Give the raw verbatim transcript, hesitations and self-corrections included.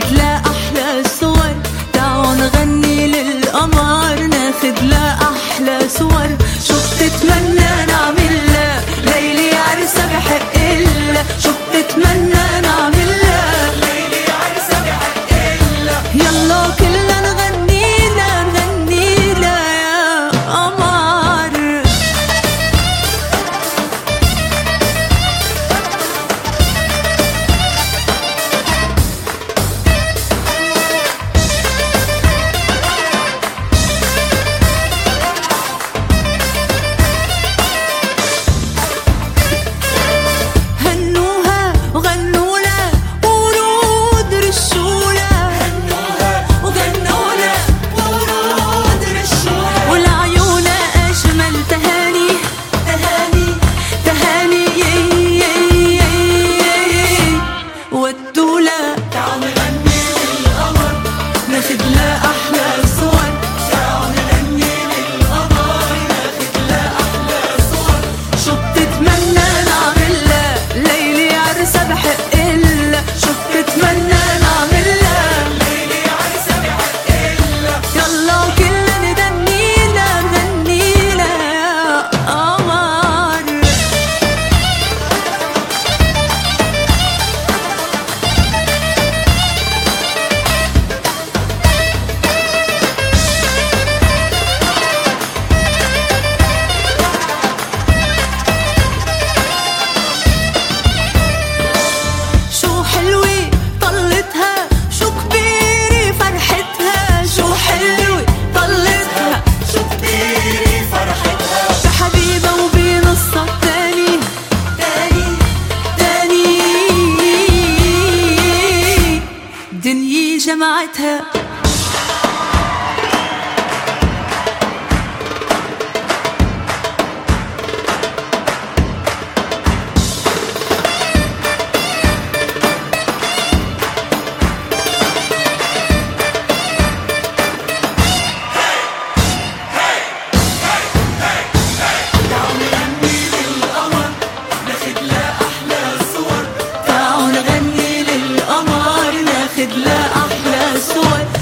ناخد لا أحلى صور، تعالوا نغني للقمر ناخد لا أحلى صور. شو بتتمنى نعملها ليلي عرسة بحق إلا، شو بتتمنى نعملها ليلي عرسة بحق إلا. يلا كلنا نغني لها نغني لها يا قمر. ناخد لا أحلى صور، تعالوا نغني للقمر ناخد لا أحلى صور. شو بتتمنى نعملها ليلي عرسة بحق إلا، شو بتتمنى نعملها ليلي عرسة بحق إلا. يلا كلنا نغني لها نغني لها يا قمر. دنيا جمعتها ناخد لا أحلى صور.